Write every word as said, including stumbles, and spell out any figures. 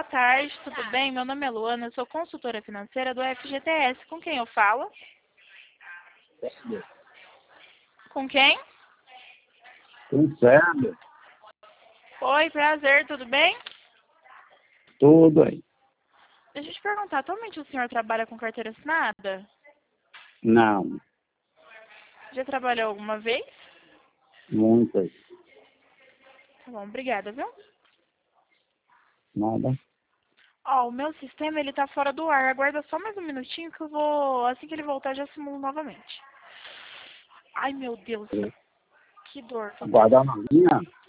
boa tarde, tudo bem? Meu nome é Luana, eu sou consultora financeira do F G T S. Com quem eu falo? Com quem? Com Célia. Oi, prazer, tudo bem? Tudo aí. Deixa eu te perguntar, atualmente o senhor trabalha com carteira assinada? Não, Já trabalhou alguma vez? muitas. Tá bom, obrigada, viu? Nada. Ó, o meu sistema, ele tá fora do ar. Aguarda só mais um minutinho que eu vou... Assim que ele voltar, já simulo novamente. Ai, meu Deus. Que dor. Tô... Aguardar na linha?